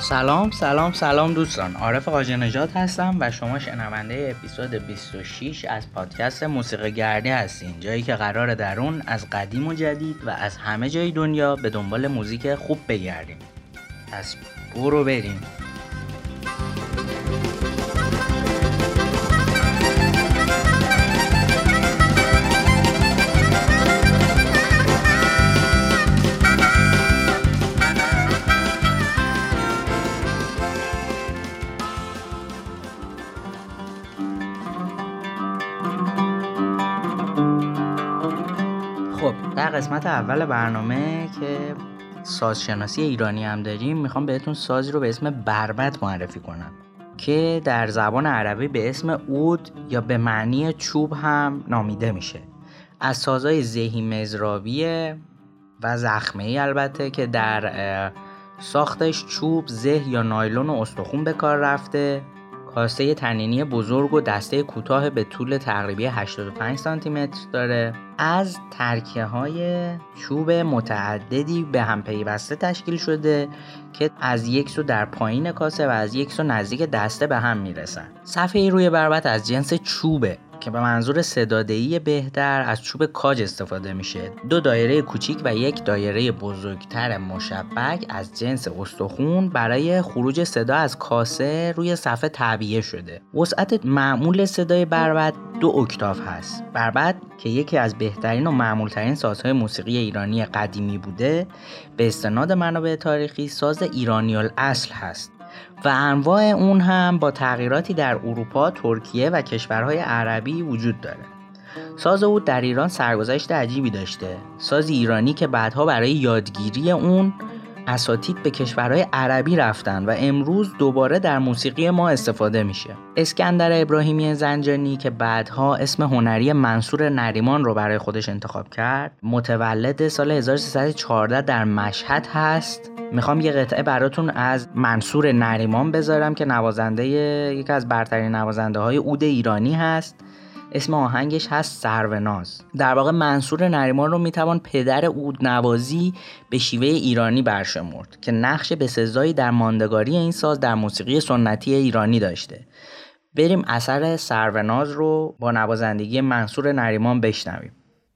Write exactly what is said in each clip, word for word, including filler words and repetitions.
سلام سلام سلام دوستان، عارف قاجی نژاد هستم و شما شنونده اپیزود بیست و شش از پادکست موسیقی گردی هستین، جایی که قراره در اون از قدیم و جدید و از همه جای دنیا به دنبال موزیک خوب بگردیم. پس برو بریم. خب در قسمت اول برنامه که سازشناسی ایرانی هم داریم، میخوام بهتون سازی رو به اسم بربط معرفی کنم که در زبان عربی به اسم عود یا به معنی چوب هم نامیده میشه. از سازهای زهی مزراویه و زخمه‌ای البته که در ساختش چوب، زه یا نایلون و استخون به کار رفته. کاسه تنینی بزرگ و دسته کوتاه به طول تقریبی هشتاد و پنج سانتی متر داره. از ترکیه های چوب متعددی به هم پیوسته تشکیل شده که از یک سو در پایین کاسه و از یک سو نزدیک دسته به هم میرسن. صفحه روی بربط از جنس چوبه که به منظور صدادهی بهتر از چوب کاج استفاده میشه. دو دایره کوچیک و یک دایره بزرگتر مشبک از جنس استخون برای خروج صدا از کاسه روی صفحه تعبیه شده. وسعت معمول صدای بربط دو اکتاف هست. بربط که یکی از بهترین و معمولترین سازهای موسیقی ایرانی قدیمی بوده، به استناد منابع تاریخی ساز ایرانی الاصل هست و انواع اون هم با تغییراتی در اروپا، ترکیه و کشورهای عربی وجود داره. ساز عود در ایران سرگذشت عجیبی داشته. ساز ایرانی که بعدها برای یادگیری اون اساتید به کشورهای عربی رفتن و امروز دوباره در موسیقی ما استفاده میشه. اسکندر ابراهیمی زنجانی که بعدها اسم هنری منصور نریمان رو برای خودش انتخاب کرد، متولد سال هزار و سیصد و چهارده در مشهد هست. میخوام یه قطعه براتون از منصور نریمان بذارم که نوازنده یکی از برترین نوازنده های عود ایرانی هست. اسم آهنگش هست سروناز. در واقع منصور نریمان رو میتوان پدر عود نوازی به شیوه ایرانی برشمرد که نقش بسزایی در ماندگاری این ساز در موسیقی سنتی ایرانی داشته. بریم اثر سروناز رو با نوازندگی منصور نریمان بشنویم.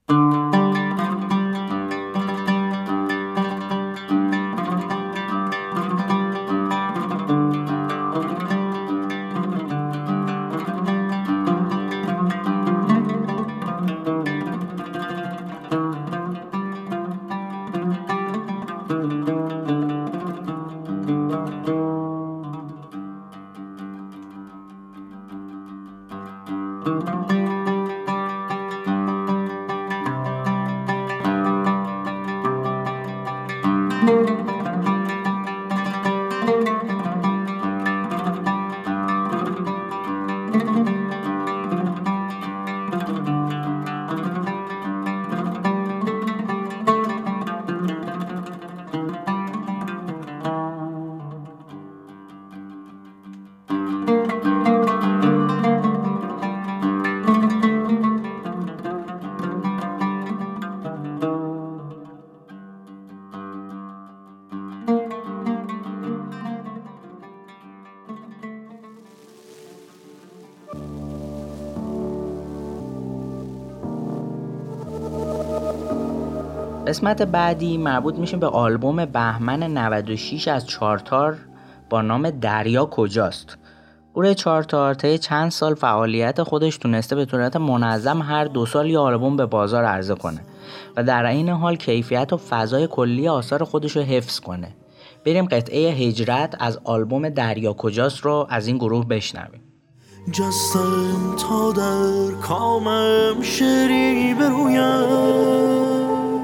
قسمت بعدی مربوط میشه به آلبوم بهمن نود و شش از چارتار با نام دریا کجاست. گروه چارتار طی چند سال فعالیت خودش تونسته به صورت منظم هر دو سال یه آلبوم به بازار عرضه کنه و در این حال کیفیت و فضای کلی آثار خودش رو حفظ کنه. بریم قطعه هجرت از آلبوم دریا کجاست رو از این گروه بشنویم. جستم تا در کامم شری برویم،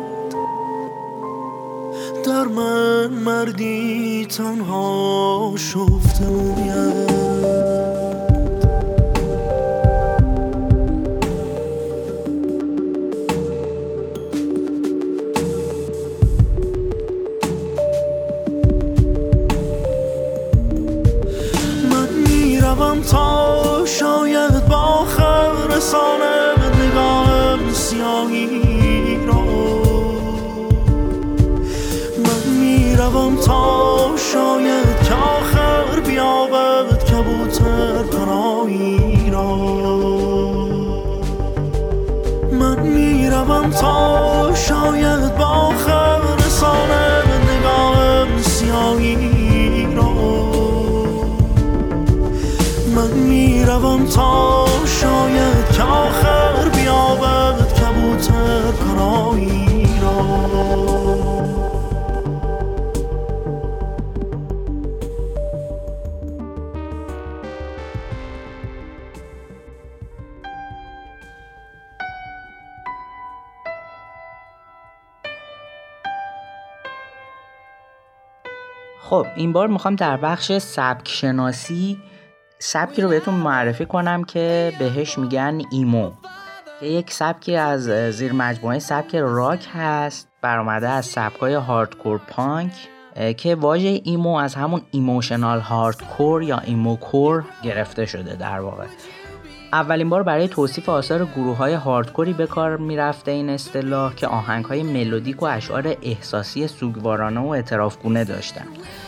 در من مردی تنها شفته موید. من میروم تا شاید با خم رسانم نگاهم سیاهی را. من میروم تا شاید آخر بیابد کبوتر پرایی را. من میروم تا شاید با آخر رسانه نگاهم سیاهی را. من میروم تا شاید که آخر بیابد کبوتر پرایی را. خب این بار میخوام در بخش سبک شناسی سبکی رو بهتون معرفی کنم که بهش میگن ایمو، که یک سبکی از زیر مجموعه سبک راک هست، برآمده از سبکای هاردکور پانک، که واژه ایمو از همون ایموشنال هاردکور یا ایموکور گرفته شده. در واقع اولین بار برای توصیف آثار گروه‌های هاردکوری به کار میرفته این اصطلاح که آهنگ‌های ملودیک و اشعار احساسی سوگوارانه و اعترافگونه داشتن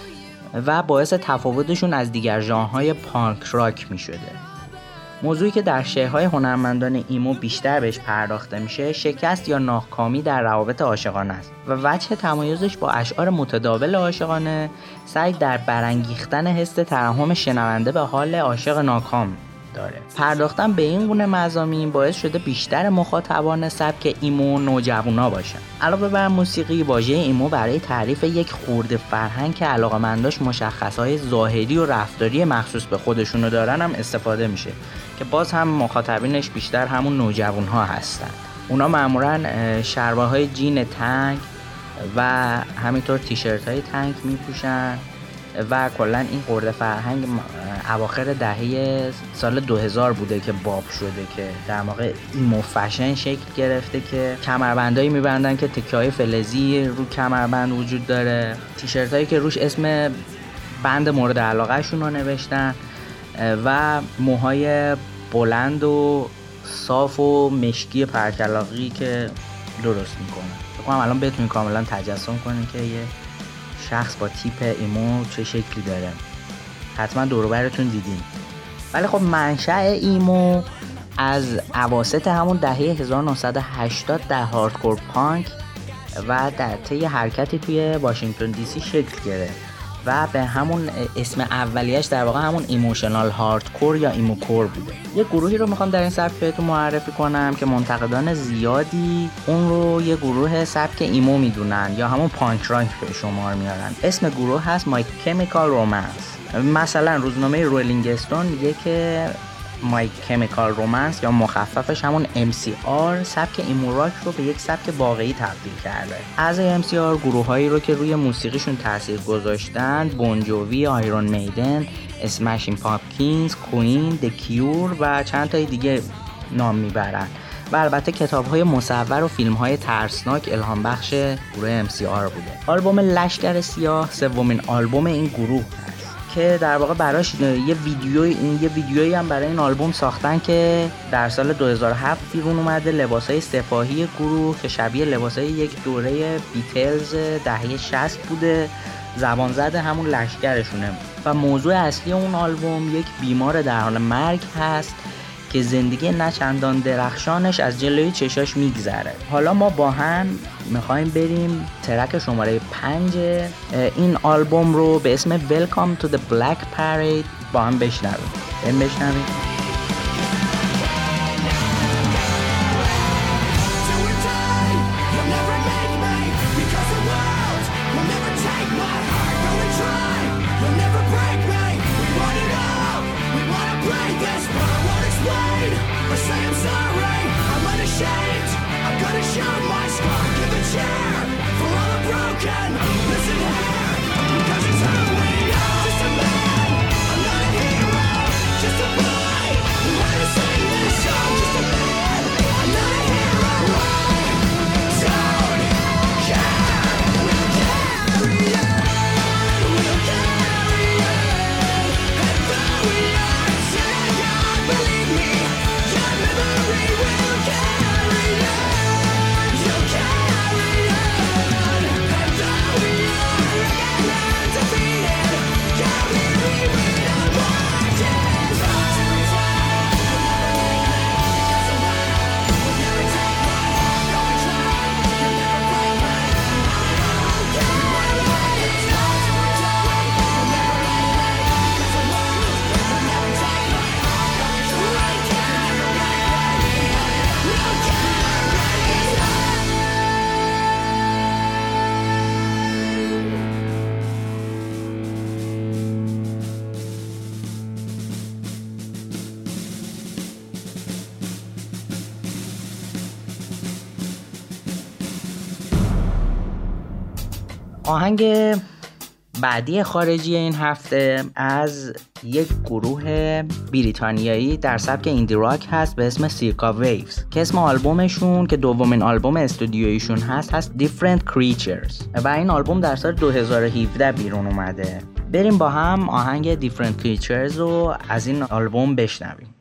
و باعث تفاوتشون از دیگر ژانرهای پانک راک می‌شده. موضوعی که در شعرهای هنرمندان ایمو بیشتر بهش پرداخته میشه شکست یا ناکامی در روابط عاشقانه است و وجه تمایزش با اشعار متداول عاشقانه سعی در برانگیختن حس ترحم شنونده به حال عاشق ناکام داره. پرداختن به این گونه مضامین باعث شده بیشتر مخاطبان سبک ایمو نوجوانا باشن. علاوه بر موسیقی، واژه ایمو برای تعریف یک خورده فرهنگ که علاقه‌منداش مشخصهای ظاهری و رفتاری مخصوص به خودشونو دارن هم استفاده میشه که باز هم مخاطبینش بیشتر همون نوجوانها هستن. اونا معمولاً شلوارهای جین تنگ و همینطور تیشرت‌های تنگ میپوشن و کلا این خورده فرهنگ اواخر دهه سال دو هزار بوده که باب شده که در واقع ایمو فشن شکل گرفته که کمربندایی میبندن که تکه‌های فلزی رو کمربند وجود داره، تیشرتایی که روش اسم بند مورد علاقه شون رو نوشتن و موهای بلند و صاف و مشکی پرکلاقی که درست میکنن. فکر کنم الان بتونین کاملا تجسم کنین که یه شخص با تیپ ایمو چه شکلی داره. حتما دور و برتون دیدین. ولی خب منشأ ایمو از اواسط همون دهه هزار و نهصد و هشتاد در هاردکور پانک و در طی حرکتی توی واشنگتن دی سی شکل گرفت و به همون اسم اولیش در واقع همون ایموشنال هاردکور یا ایموکور بوده. یه گروهی رو میخوام در این سبک بهتون معرفی کنم که منتقدان زیادی اون رو یه گروه سبک ایمو میدونن یا همون پانک راک به شمار میارن. اسم گروه هست My Chemical Romance. مثلا روزنامه رولینگ استون میگه که My Chemical Romance یا مخففش همون ام سی آر سبک ایمو راک رو به یک سبک واقعی تبدیل کرده. اعضای ام سی آر گروهایی رو که روی موسیقیشون تاثیر گذاشتن بون جووی، آیرون میدن، اسمشین پامپکینز، کوین، د کیور و چند تای دیگه نام میبرن و البته کتاب‌های مصور و فیلم‌های ترسناک الهام بخش گروه ام سی آر بوده. آلبوم لشکر سیاه سومین آلبوم این گروه که در واقع براش یه ویدیو یه ویدیویی هم برای این آلبوم ساختن که در سال دو هزار و هفت بیرون اومده. لباسای سپاهی گروه که شبیه لباسای یک دوره بیتلز دهه شصت بوده، زبان زد همون لشکرشونه و موضوع اصلی اون آلبوم یک بیمار در حال مرگ هست که زندگی نچندان درخشانش از جلوی چشاش میگذره. حالا ما با هم میخوایم بریم ترک شماره پنج این آلبوم رو به اسم Welcome to the Black Parade با هم بشنویم. بریم بشنویم. Just a man, I'm not a hero, just a boy. آهنگ بعدی خارجی این هفته از یک گروه بریتانیایی در سبک ایندی راک هست به اسم سیرکا ویوز که اسم آلبومشون که دومین آلبوم استودیویشون هست هست Different Creatures و این آلبوم در سال دو هزار و هفده بیرون اومده. بریم با هم آهنگ Different Creatures رو از این آلبوم بشنویم.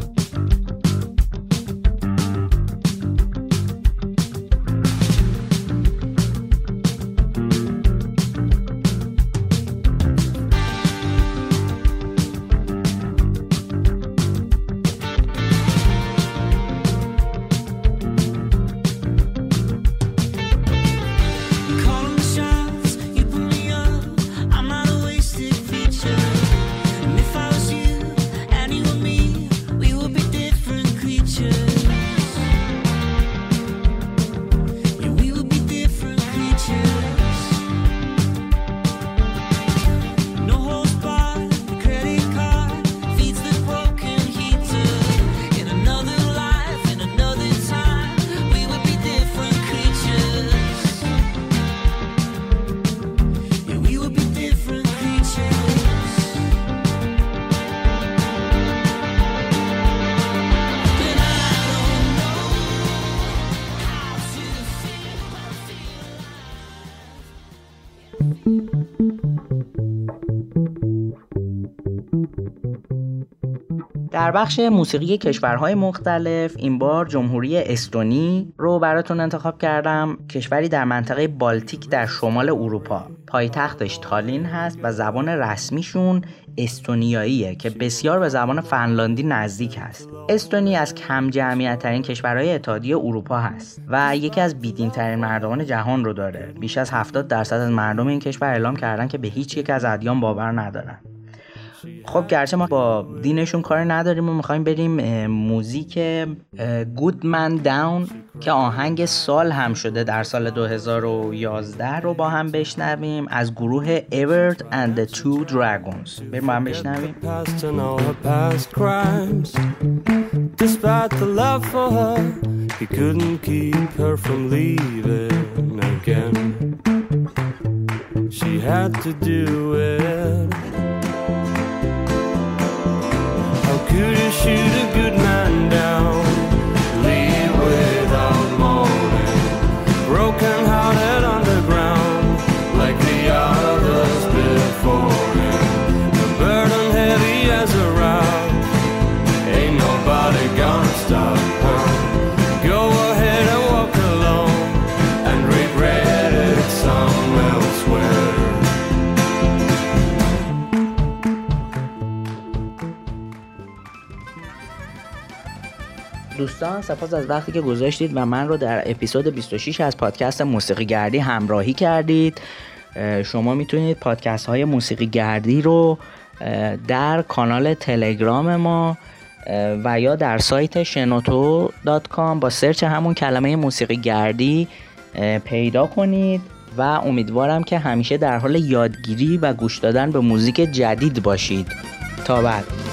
در بخش موسیقی کشورهای مختلف این بار جمهوری استونی رو براتون انتخاب کردم. کشوری در منطقه بالتیک در شمال اروپا. پایتختش تالین هست و زبان رسمیشون استونیاییه که بسیار به زبان فنلاندی نزدیک هست. استونی از کم جمعیت ترین کشورهای اتحادیه اروپا هست و یکی از بیدین ترین مردمان جهان رو داره. بیش از هفتاد درصد از مردم این کشور اعلام کردن که به هیچ یک از ادیان باور ندارن. خب گرچه ما با دینشون کاری نداریم و میخوایم بریم موزیک Good Man Down که آهنگ سال هم شده در سال دو هزار و یازده رو با هم بشنویم از گروه Evert and the Two Dragons. بریم با هم بشنویم. Despite the love for her, he couldn't keep her from leaving again. She had to do it. Could you shoot a good man down, leave without mourning, broken hearted on the ground, like the others before him, the burden heavy as a rock, ain't nobody gonna stop her, go ahead and walk alone, and regret it some elsewhere. دوستان سپاس از وقتی که گذاشتید و من رو در اپیزود بیست و شش از پادکست موسیقی گردی همراهی کردید. شما میتونید پادکست های موسیقی گردی رو در کانال تلگرام ما و یا در سایت شنوتو دات کام با سرچ همون کلمه موسیقی گردی پیدا کنید و امیدوارم که همیشه در حال یادگیری و گوش دادن به موزیک جدید باشید. تا بعد.